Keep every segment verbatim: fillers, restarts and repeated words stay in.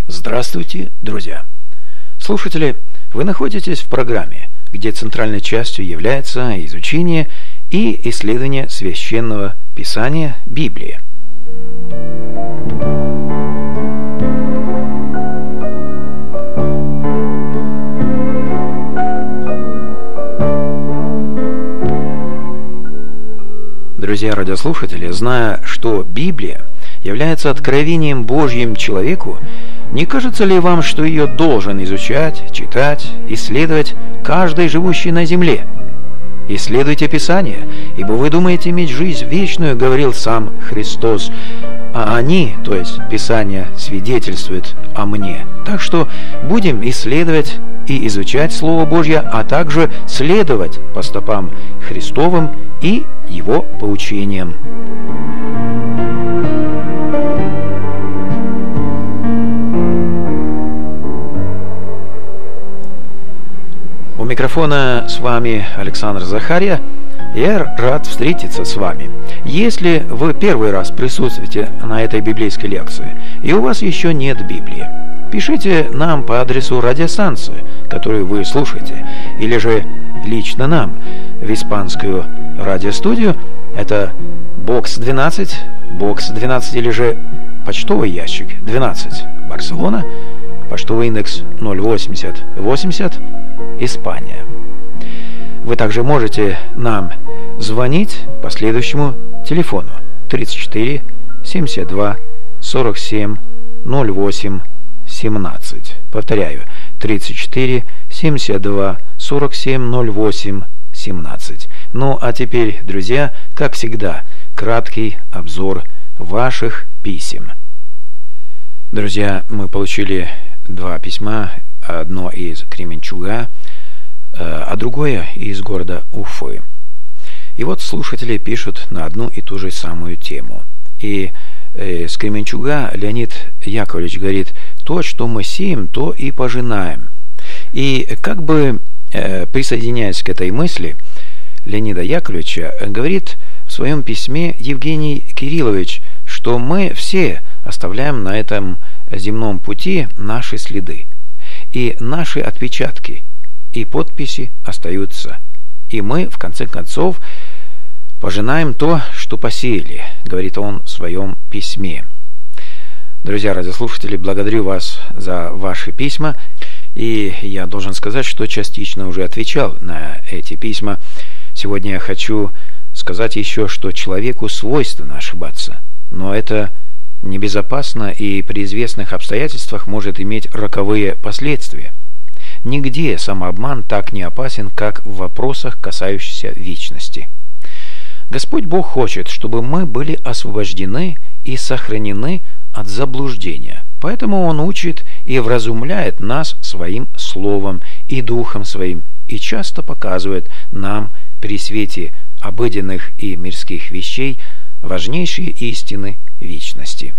Здравствуйте, друзья! Слушатели, вы находитесь в программе, где центральной частью является изучение и исследование Священного Писания Библии. Друзья радиослушатели, зная, что Библия является откровением Божьим человеку, не кажется ли вам, что ее должен изучать, читать, исследовать каждый живущий на земле? Исследуйте Писание, ибо вы думаете иметь жизнь вечную, говорил сам Христос, а они, то есть Писание, свидетельствуют о мне. Так что будем исследовать и изучать Слово Божье, а также следовать по стопам Христовым и Его поучениям. У микрофона с вами Александр Захарья. Я рад встретиться с вами. Если вы первый раз присутствуете на этой библейской лекции, и у вас еще нет Библии, пишите нам по адресу радиостанции, которую вы слушаете, или же лично нам в испанскую радиостудию. Это бокс двенадцать, бокс двенадцать или же почтовый ящик двенадцать, Барселона, почтовый индекс ноль восемьдесят восемьдесят, Испания. Вы также можете нам звонить по следующему телефону тридцать четыре семьдесят два сорок семь ноль восемь семнадцать. Повторяю, тридцать четыре семьдесят два сорок семь ноль восемь семнадцать. Ну а теперь, друзья, как всегда, краткий обзор ваших писем. Друзья, мы получили два письма, одно из Кременчуга, а другое из города Уфы. И вот слушатели пишут на одну и ту же самую тему. И э, с Кременчуга Леонид Яковлевич говорит: то, что мы сеем, то и пожинаем. И как бы э, присоединяясь к этой мысли Леонида Яковлевича, говорит в своем письме Евгений Кириллович, что мы все оставляем на этом земном пути наши следы. И наши отпечатки и подписи остаются. И мы, в конце концов, пожинаем то, что посеяли, говорит он в своем письме. Друзья радиослушатели, благодарю вас за ваши письма. И я должен сказать, что частично уже отвечал на эти письма. Сегодня я хочу сказать еще, что человеку свойственно ошибаться. Но это небезопасно и при известных обстоятельствах может иметь роковые последствия. Нигде самообман так не опасен, как в вопросах, касающихся вечности. Господь Бог хочет, чтобы мы были освобождены и сохранены от заблуждения. Поэтому Он учит и вразумляет нас Своим Словом и Духом Своим, и часто показывает нам при свете обыденных и мирских вещей важнейшие истины вечности.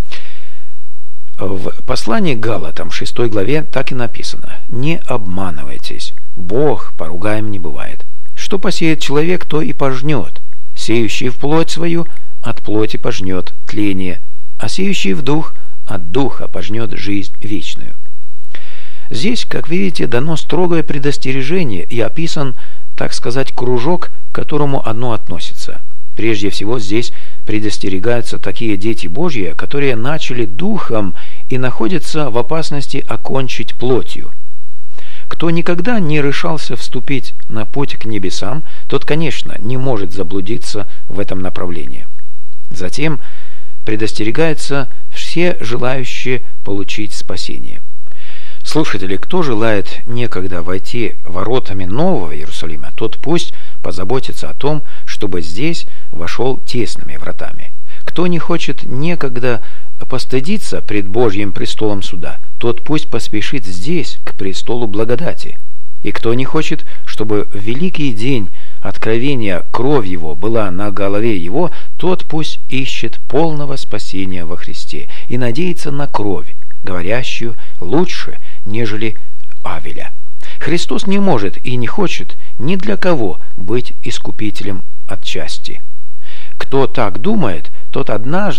В послании к Галатам, шестой главе, так и написано: «Не обманывайтесь, Бог поругаем не бывает. Что посеет человек, то и пожнет. Сеющий в плоть свою от плоти пожнет тление, а сеющий в дух от духа пожнет жизнь вечную». Здесь, как видите, дано строгое предостережение и описан, так сказать, кружок, к которому оно относится. Прежде всего, здесь предостерегаются такие дети Божьи, которые начали духом и находятся в опасности окончить плотью. Кто никогда не решался вступить на путь к небесам, тот, конечно, не может заблудиться в этом направлении. Затем предостерегаются все желающие получить спасение. Слушатели, кто желает некогда войти воротами Нового Иерусалима, тот пусть позаботится о том, чтобы здесь вошел тесными вратами. Кто не хочет некогда постыдиться пред Божьим престолом суда, тот пусть поспешит здесь, к престолу благодати. И кто не хочет, чтобы в великий день откровения кровь его была на голове его, тот пусть ищет полного спасения во Христе и надеется на кровь, говорящую лучше, нежели Авеля. Христос не может и не хочет ни для кого быть искупителем отчасти. Кто так думает, тот однажды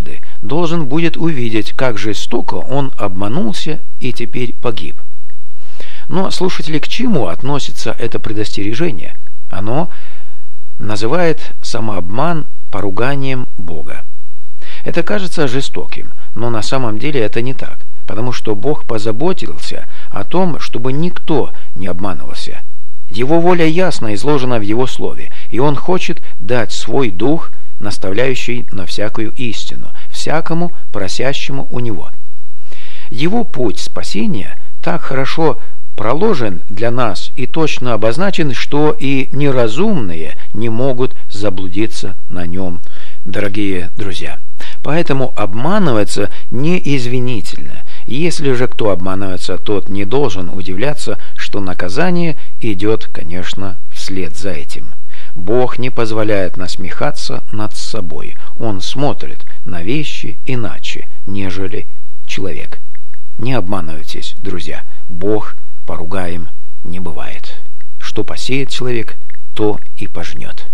должен будет увидеть, как жестоко он обманулся и теперь погиб. Но, слушатели, к чему относится это предостережение? Оно называет самообман поруганием Бога. Это кажется жестоким, но на самом деле это не так, потому что Бог позаботился о том, чтобы никто не обманывался. Его воля ясно изложена в Его Слове, и Он хочет дать свой Дух, наставляющий на всякую истину, всякому просящему у Него. Его путь спасения так хорошо проложен для нас и точно обозначен, что и неразумные не могут заблудиться на нем, дорогие друзья. Поэтому обманываться неизвинительно. Если же кто обманывается, тот не должен удивляться, что наказание идет, конечно, вслед за этим. Бог не позволяет насмехаться над собой. Он смотрит на вещи иначе, нежели человек. Не обманывайтесь, друзья. Бог поругаем не бывает. Что посеет человек, то и пожнет.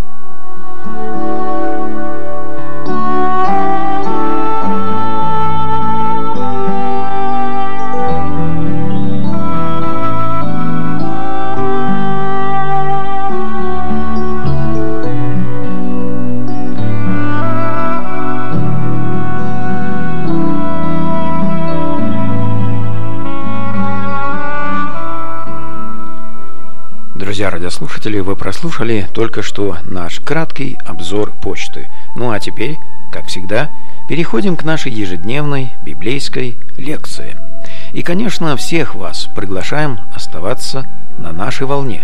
Друзья радиослушатели, вы прослушали только что наш краткий обзор почты. Ну а теперь, как всегда, переходим к нашей ежедневной библейской лекции. И, конечно, всех вас приглашаем оставаться на нашей волне.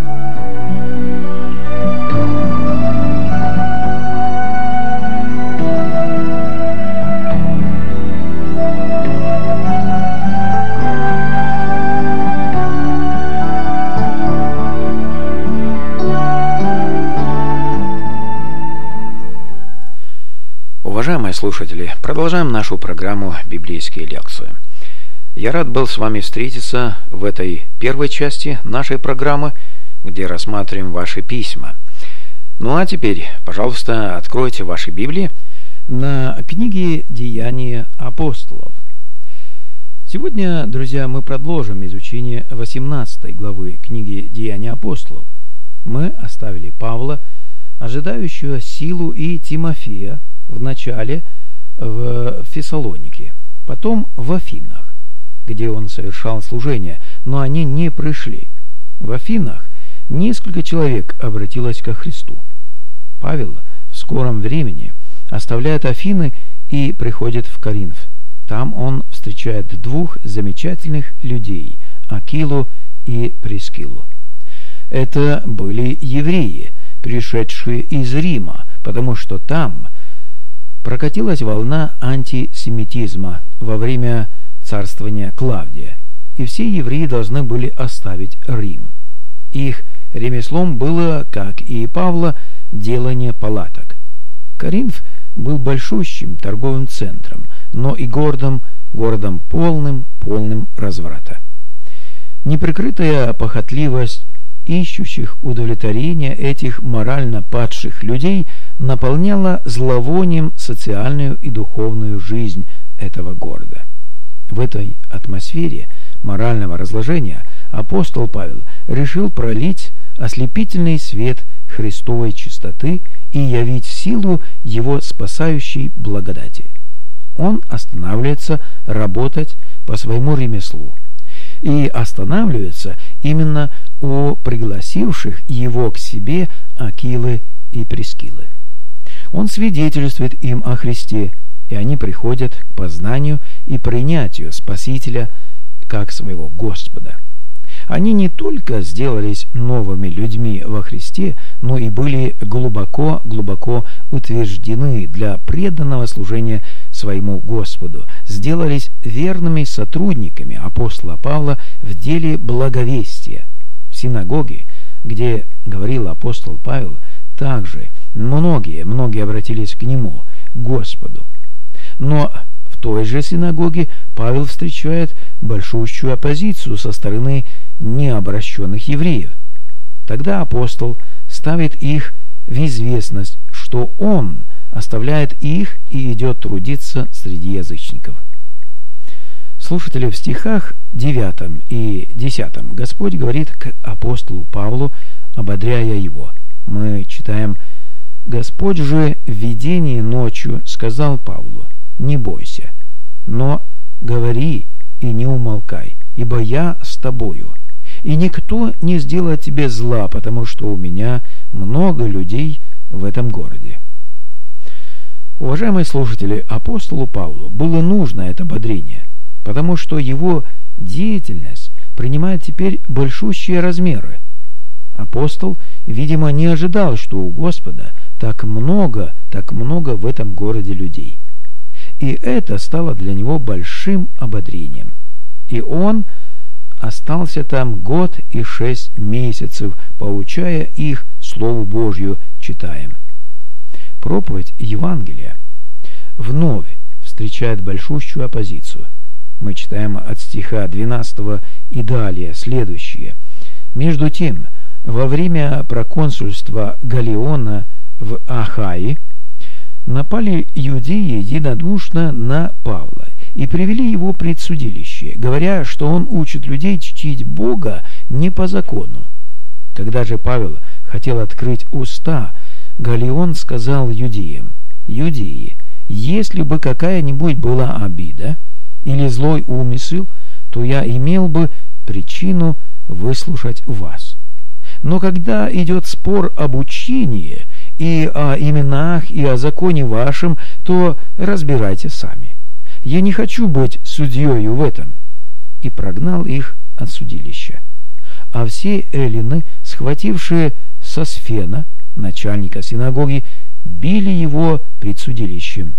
Уважаемые слушатели, продолжаем нашу программу «Библейские лекции». Я рад был с вами встретиться в этой первой части нашей программы, где рассматриваем ваши письма. Ну а теперь, пожалуйста, откройте ваши Библии на книге «Деяния апостолов». Сегодня, друзья, мы продолжим изучение восемнадцатой главы книги «Деяния апостолов». Мы оставили Павла, ожидающего Силу и Тимофея, вначале в Фессалонике, потом в Афинах, где он совершал служение, но они не пришли. В Афинах несколько человек обратилось ко Христу. Павел в скором времени оставляет Афины и приходит в Коринф. Там он встречает двух замечательных людей – Акилу и Прискилу. Это были евреи, пришедшие из Рима, потому что там прокатилась волна антисемитизма во время царствования Клавдия, и все евреи должны были оставить Рим. Их ремеслом было, как и Павла, делание палаток. Коринф был большущим торговым центром, но и городом, городом полным, полным разврата. Неприкрытая похотливость ищущих удовлетворения этих морально падших людей наполняла зловонием социальную и духовную жизнь этого города. В этой атмосфере морального разложения апостол Павел решил пролить ослепительный свет Христовой чистоты и явить силу Его спасающей благодати. Он останавливается работать по своему ремеслу и останавливается именно у пригласивших его к себе Акилы и Прискилы. Он свидетельствует им о Христе, и они приходят к познанию и принятию Спасителя как своего Господа. Они не только сделались новыми людьми во Христе, но и были глубоко-глубоко утверждены для преданного служения своему Господу, сделались верными сотрудниками апостола Павла в деле благовестия. В синагоге, где говорил апостол Павел, также многие, многие обратились к нему, Господу. Но в той же синагоге Павел встречает большущую оппозицию со стороны необращенных евреев. Тогда апостол ставит их в известность, что он оставляет их и идет трудиться среди язычников. Слушатели, в стихах девятом и десятом Господь говорит к апостолу Павлу, ободряя его. Мы читаем: «Господь же в видении ночью сказал Павлу: не бойся, но говори и не умолкай, ибо я с тобою, и никто не сделает тебе зла, потому что у меня много людей в этом городе». Уважаемые слушатели, апостолу Павлу было нужно это ободрение, потому что его деятельность принимает теперь большущие размеры. Апостол, видимо, не ожидал, что у Господа так много, так много в этом городе людей. И это стало для него большим ободрением. И он остался там год и шесть месяцев, поучая их Слову Божью, читаем. Проповедь Евангелия вновь встречает большущую оппозицию. Мы читаем от стиха двенадцатого и далее следующее. «Между тем, во время проконсульства Галлиона в Ахае напали иудеи единодушно на Павла и привели его пред судилище, говоря, что он учит людей чтить Бога не по закону. Когда же Павел хотел открыть уста, Галлион сказал иудеям: «Иудеи, если бы какая-нибудь была обида или злой умысел, то я имел бы причину выслушать вас. Но когда идет спор об учении и о именах, и о законе вашем, то разбирайте сами. Я не хочу быть судьею в этом». И прогнал их от судилища. А все эллины, схватившие Сосфена, начальника синагоги, били его пред судилищем.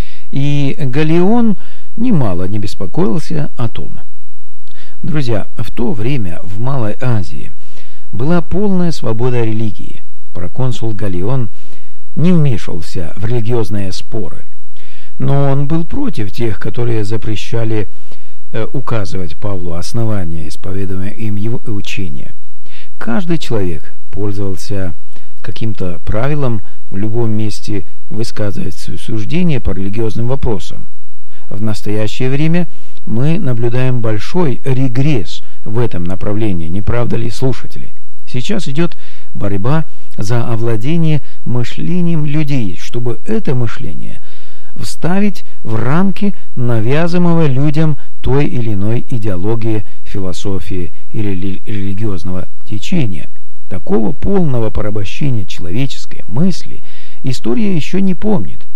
И Галлион немало не беспокоился о том. Друзья, в то время в Малой Азии была полная свобода религии. Проконсул Галлион не вмешивался в религиозные споры, но он был против тех, которые запрещали э, указывать Павлу основания исповедуемого им его учения. Каждый человек пользовался каким-то правилом в любом месте высказывать свои суждения по религиозным вопросам. В настоящее время мы наблюдаем большой регресс в этом направлении, не правда ли, слушатели? Сейчас идет борьба за овладение мышлением людей, чтобы это мышление вставить в рамки навязываемого людям той или иной идеологии, философии или религиозного течения. Такого полного порабощения человеческой мысли история еще не помнит.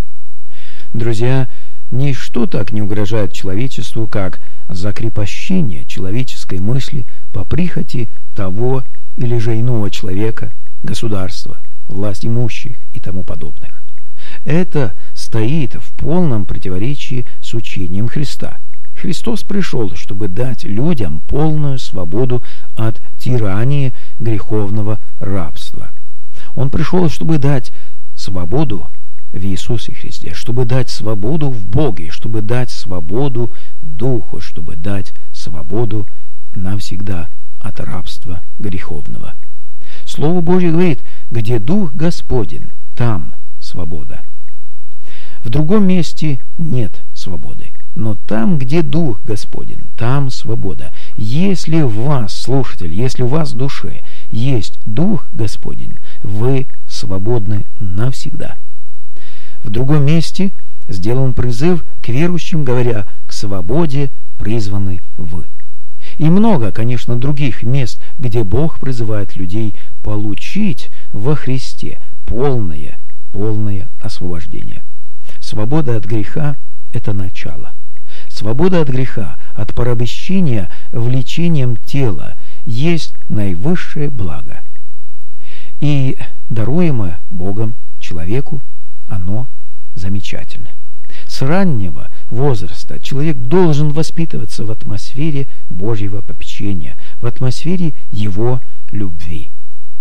Друзья, ничто так не угрожает человечеству, как закрепощение человеческой мысли по прихоти того или же иного человека, государства, власть имущих и тому подобных. Это стоит в полном противоречии с учением Христа. Христос пришел, чтобы дать людям полную свободу от тирании греховного рабства. Он пришел, чтобы дать свободу в Иисусе Христе, чтобы дать свободу в Боге, чтобы дать свободу Духу, чтобы дать свободу навсегда от рабства греховного. Слово Божье говорит: где Дух Господень, там свобода. В другом месте нет свободы, но там, где Дух Господень, там свобода. Если в вас, слушатель, если в вас в душе есть Дух Господень, вы свободны навсегда. В другом месте сделан призыв к верующим, говоря: к свободе призваны вы. И много, конечно, других мест, где Бог призывает людей получить во Христе полное, полное освобождение. Свобода от греха – это начало. Свобода от греха, от порабощения влечением тела есть наивысшее благо. И даруемое Богом человеку оно замечательно. С раннего возраста человек должен воспитываться в атмосфере Божьего попечения, в атмосфере Его любви.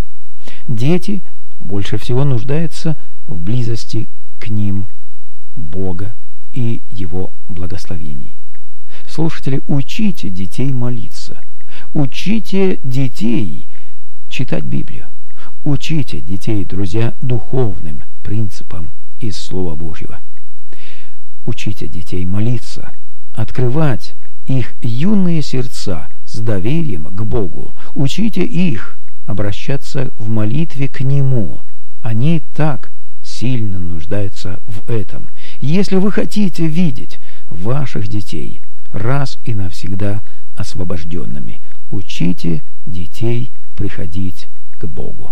Дети больше всего нуждаются в близости к ним Бога и Его благословений. Слушатели, учите детей молиться, учите детей читать Библию, учите детей, друзья, духовным принципам из Слова Божьего. Учите детей молиться, открывать их юные сердца с доверием к Богу. Учите их обращаться в молитве к Нему. Они так сильно нуждаются в этом. Если вы хотите видеть ваших детей раз и навсегда освобожденными, учите детей приходить к Богу.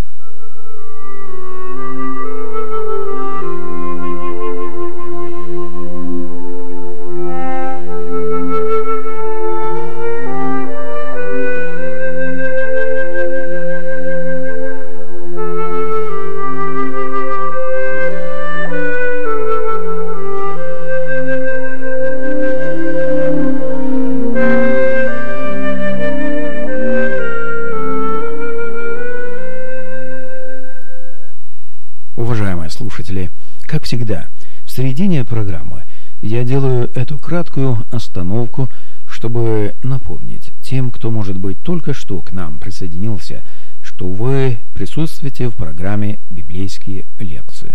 Слушатели, как всегда, в середине программы я делаю эту краткую остановку, чтобы напомнить тем, кто, может быть, только что к нам присоединился, что вы присутствуете в программе «Библейские лекции».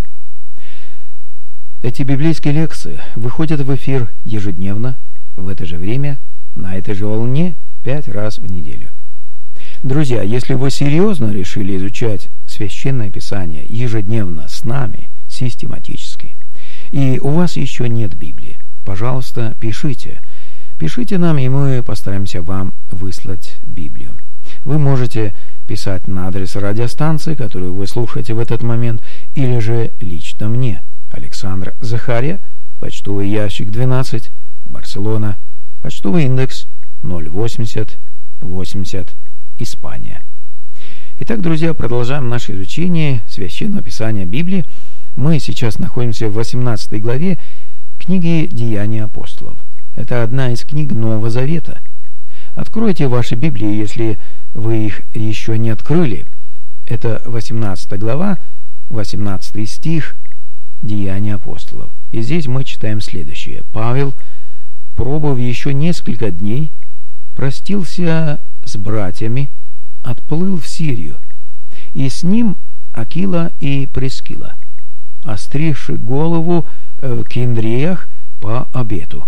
Эти библейские лекции выходят в эфир ежедневно, в это же время, на этой же волне, пять раз в неделю. Друзья, если вы серьезно решили изучать Священное Писание ежедневно с нами, систематически, и у вас еще нет Библии, пожалуйста, пишите. Пишите нам, и мы постараемся вам выслать Библию. Вы можете писать на адрес радиостанции, которую вы слушаете в этот момент, или же лично мне, Александр Захария, почтовый ящик двенадцать, Барселона, почтовый индекс ноль восемьдесят восемьдесят, Испания. Итак, друзья, продолжаем наше изучение Священного Писания Библии. Мы сейчас находимся в восемнадцатой главе книги «Деяния апостолов». Это одна из книг Нового Завета. Откройте ваши Библии, если вы их еще не открыли. Это восемнадцатая глава, восемнадцатый стих, «Деяния апостолов». И здесь мы читаем следующее. «Павел, пробыв еще несколько дней, простился с братьями, отплыл в Сирию, и с ним Акила и Прискила, остригши голову в Кендреях по обету».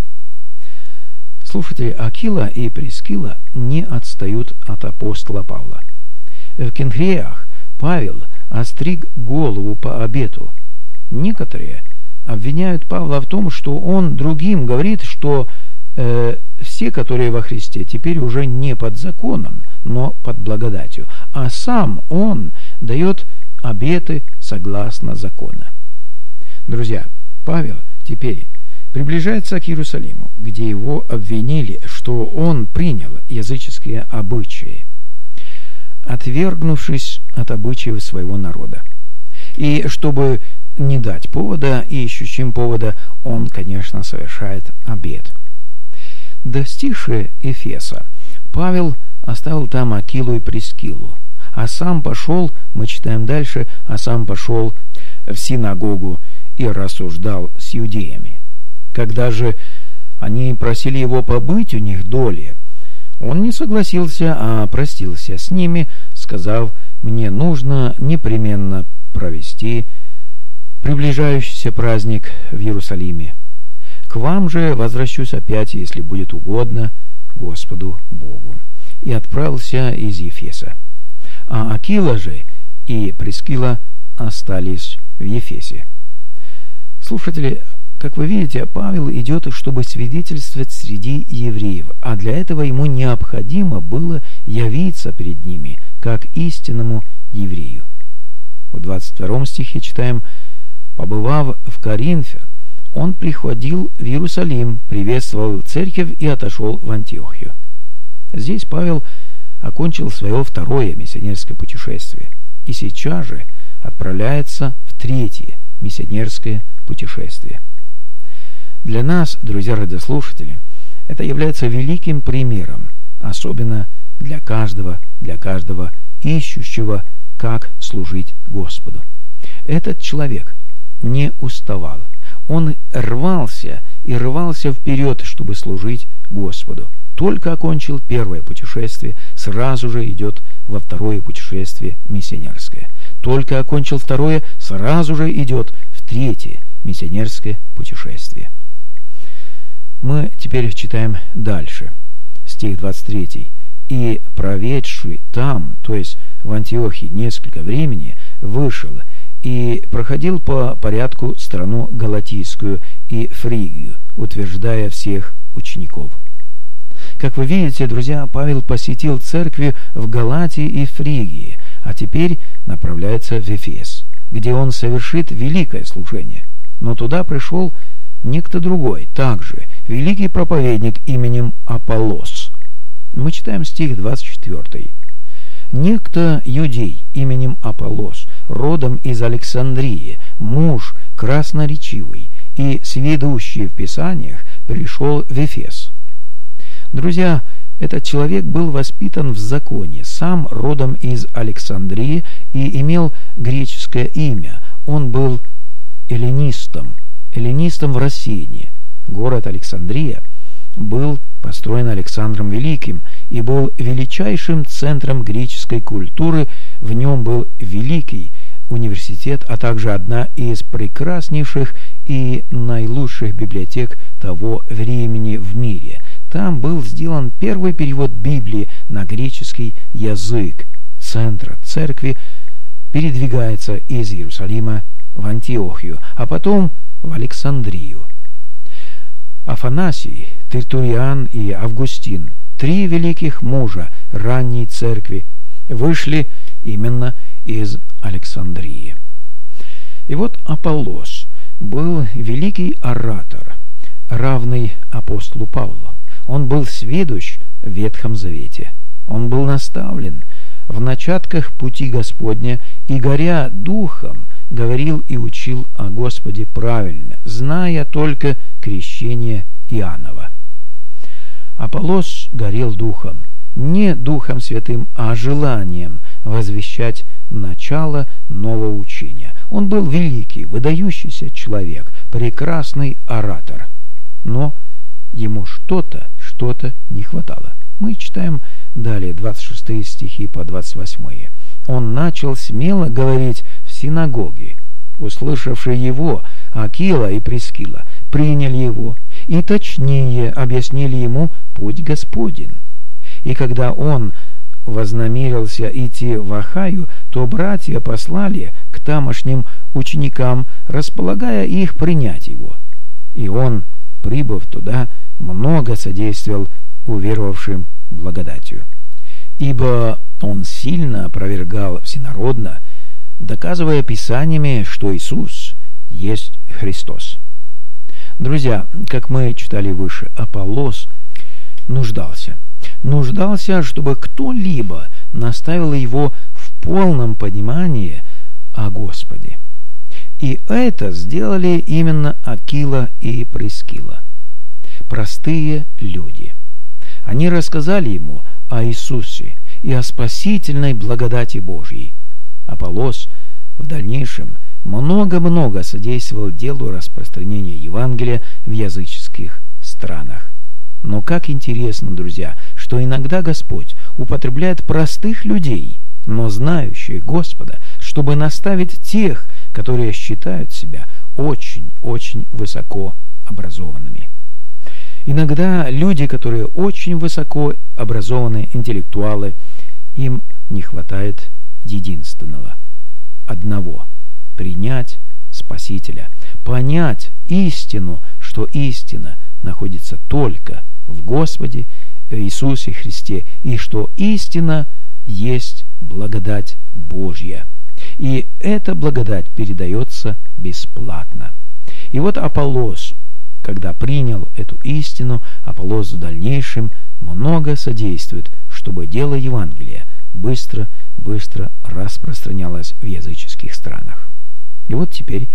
Слушатели, Акила и Прискила не отстают от апостола Павла. В Кендреях Павел остриг голову по обету. Некоторые обвиняют Павла в том, что он другим говорит, что э, все, которые во Христе, теперь уже не под законом, но под благодатью, а сам он дает обеты согласно закону. Друзья, Павел теперь приближается к Иерусалиму, где его обвинили, что он принял языческие обычаи, отвергнувшись от обычаев своего народа. И чтобы не дать повода, ищущим повода, он, конечно, совершает обет. Достигши Эфеса, Павел оставил там Акилу и Прискилу, а сам пошел, мы читаем дальше, а сам пошел в синагогу и рассуждал с иудеями. Когда же они просили его побыть у них долее, он не согласился, а простился с ними, сказав: «Мне нужно непременно провести приближающийся праздник в Иерусалиме. К вам же возвращусь опять, если будет угодно Господу Богу». И отправился из Ефеса. А Акила же и Прискила остались в Ефесе. Слушатели, как вы видите, Павел идет, чтобы свидетельствовать среди евреев, а для этого ему необходимо было явиться перед ними, как истинному еврею. В двадцать втором стихе читаем: «Побывав в Коринфе, он приходил в Иерусалим, приветствовал церковь и отошел в Антиохию». Здесь Павел окончил свое второе миссионерское путешествие и сейчас же отправляется в третье миссионерское путешествие. Для нас, друзья радиослушатели, это является великим примером, особенно для каждого, для каждого ищущего, как служить Господу. Этот человек не уставал, он рвался и рвался вперед, чтобы служить Господу. Только окончил первое путешествие, сразу же идет во второе путешествие миссионерское. Только окончил второе, сразу же идет в третье миссионерское путешествие. Мы теперь читаем дальше. Стих двадцать три. «И, проведший там, то есть в Антиохии, несколько времени, вышел и проходил по порядку страну Галатийскую и Фригию, утверждая всех учеников». Как вы видите, друзья, Павел посетил церкви в Галатии и Фригии, а теперь направляется в Эфес, где он совершит великое служение. Но туда пришел некто другой, также великий проповедник именем Аполлос. Мы читаем стих двадцать четыре. «Некто юдей именем Аполлос, родом из Александрии, муж красноречивый и сведущий в Писаниях, пришел в Эфес». Друзья, этот человек был воспитан в законе, сам родом из Александрии и имел греческое имя. Он был эллинистом, эллинистом в Рассеянии. Город Александрия был построен Александром Великим и был величайшим центром греческой культуры. В нем был великий университет, а также одна из прекраснейших и наилучших библиотек того времени в мире. Там был сделан первый перевод Библии на греческий язык. Центр церкви передвигается из Иерусалима в Антиохию, а потом в Александрию. Афанасий, Тертулиан и Августин, три великих мужа ранней церкви, вышли именно из Александрии. И вот Аполлос был великий оратор, равный апостолу Павлу. Он был сведущ в Ветхом Завете. Он был наставлен в начатках пути Господня и, горя духом, говорил и учил о Господе правильно, зная только крещение Иоаннова. Аполлос горел духом, не Духом Святым, а желанием возвещать начало нового учения. Он был великий, выдающийся человек, прекрасный оратор, но ему что-то, что-то не хватало. Мы читаем далее двадцать шестые стихи по двадцать восьмые. «Он начал смело говорить в синагоге. Услышавшие его, Акила и Прискила приняли его и точнее объяснили ему путь Господень. И когда он вознамерился идти в Ахаю, то братья послали к тамошним ученикам, располагая их принять его. И он, прибыв туда, много содействовал уверовавшим благодатью. Ибо он сильно опровергал всенародно, доказывая Писаниями, что Иисус есть Христос». Друзья, как мы читали выше, Аполлос нуждался. Нуждался, чтобы кто-либо наставил его в полном понимании о Господе. И это сделали именно Акила и Прискила. Простые люди. Они рассказали ему о Иисусе и о спасительной благодати Божьей. Аполлос в дальнейшем много-много содействовал делу распространения Евангелия в языческих странах. Но как интересно, друзья, что иногда Господь употребляет простых людей, но знающих Господа, чтобы наставить тех, которые считают себя очень-очень высоко образованными. Иногда люди, которые очень высоко образованные интеллектуалы, им не хватает единственного, одного – принять Спасителя, понять истину, что истина находится только в Господе Иисусе Христе, и что истина есть благодать Божья. И эта благодать передается бесплатно. И вот Аполлос, когда принял эту истину, Аполлос в дальнейшем много содействует, чтобы дело Евангелия быстро-быстро распространялось в языческих странах. И вот теперь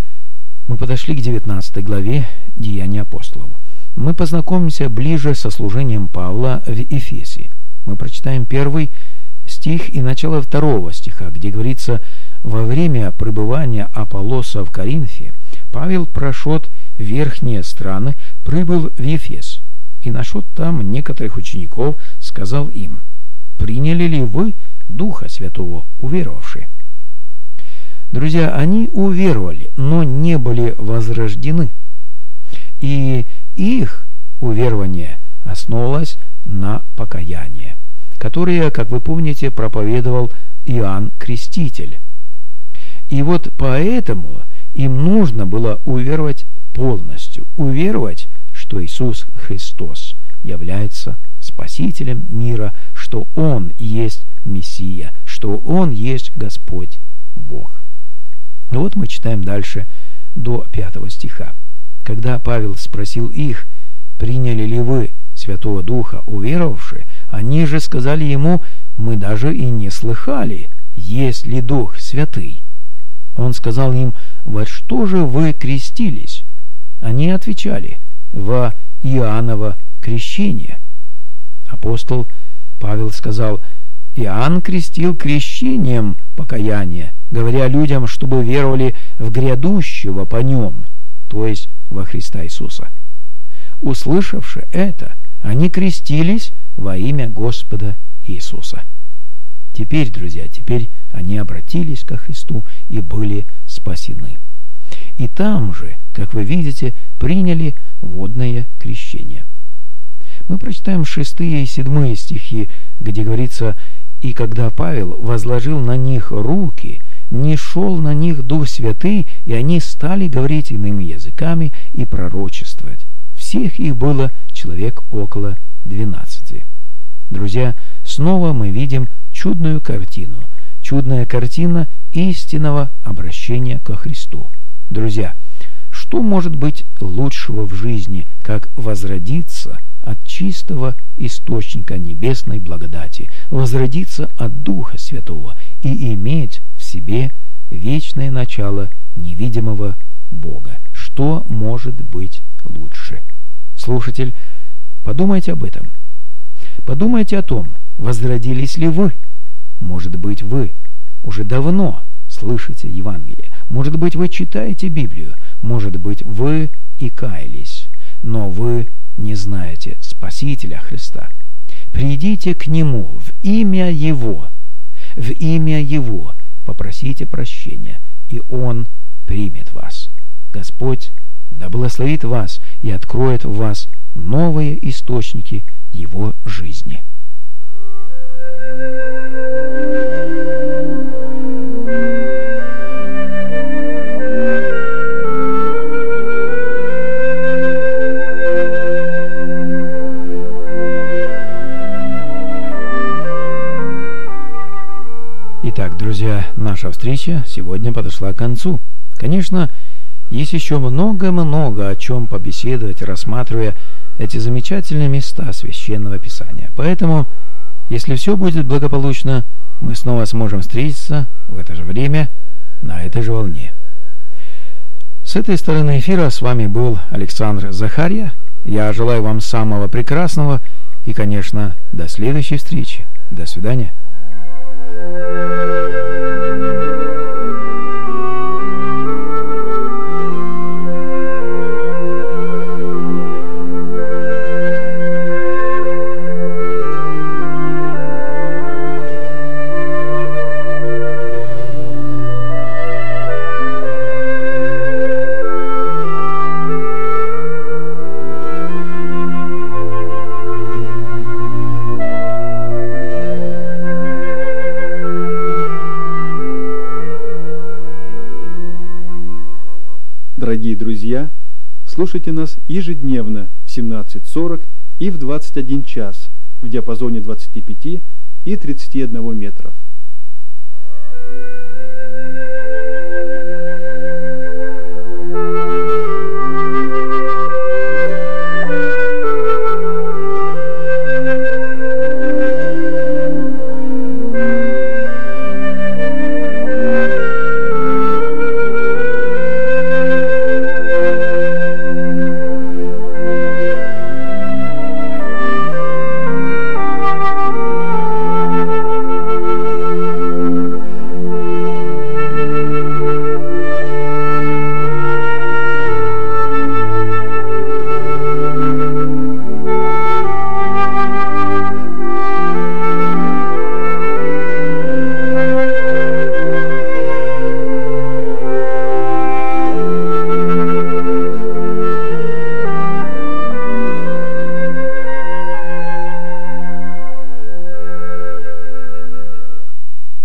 мы подошли к девятнадцатой главе Деяний апостолов. Мы познакомимся ближе со служением Павла в Эфесе. Мы прочитаем первый стих и начало второго стиха, где говорится: «Во время пребывания Аполлоса в Коринфе Павел прошед верхние страны, прибыл в Ефес, и нашед там некоторых учеников, сказал им: приняли ли вы Духа Святого, уверовавшие?» Друзья, они уверовали, но не были возрождены. И их уверование основывалось на покаянии, которое, как вы помните, проповедовал Иоанн Креститель. И вот поэтому им нужно было уверовать полностью, уверовать, что Иисус Христос является Спасителем мира, что Он есть Мессия, что Он есть Господь Бог. И вот мы читаем дальше до пятого стиха. Когда Павел спросил их, приняли ли вы Святого Духа, уверовавшие, они же сказали ему, мы даже и не слыхали, есть ли Дух Святый. Он сказал им, во что же вы крестились? Они отвечали, во Иоанново крещение. Апостол Павел сказал, Иоанн крестил крещением покаяния, говоря людям, чтобы веровали в грядущего по нем, то есть во Христа Иисуса. Услышавши это, они крестились во имя Господа Иисуса. Теперь, друзья, теперь они обратились ко Христу и были спасены. И там же, как вы видите, приняли водное крещение. Мы прочитаем шестые и седьмые стихи, где говорится, «И когда Павел возложил на них руки, не шел на них Дух Святый, и они стали говорить иными языками и пророчествовать. Всех их было человек около двенадцати». Друзья, снова мы видим чудную картину, чудная картина истинного обращения ко Христу. Друзья, что может быть лучшего в жизни, как возродиться от чистого источника небесной благодати, возродиться от Духа Святого и иметь в себе вечное начало невидимого Бога? Что может быть лучше? Слушатель, подумайте об этом. Подумайте о том, возродились ли вы. Может быть, вы уже давно слышите Евангелие. Может быть, вы читаете Библию. Может быть, вы и каялись. Но вы не знаете Спасителя Христа. Придите к Нему в имя Его. В имя Его попросите прощения, и Он примет вас. Господь да благословит вас и откроет в вас новые источники Его жизни. Итак, друзья, наша встреча сегодня подошла к концу. Конечно, есть еще много-много о чем побеседовать, рассматривая эти замечательные места Священного Писания. Поэтому, если все будет благополучно, мы снова сможем встретиться в это же время, на этой же волне. С этой стороны эфира с вами был Александр Захарья. Я желаю вам самого прекрасного и, конечно, до следующей встречи. До свидания. Дорогие друзья, слушайте нас ежедневно в семнадцать сорок и в двадцать один час в диапазоне двадцати пяти и тридцати одного метров.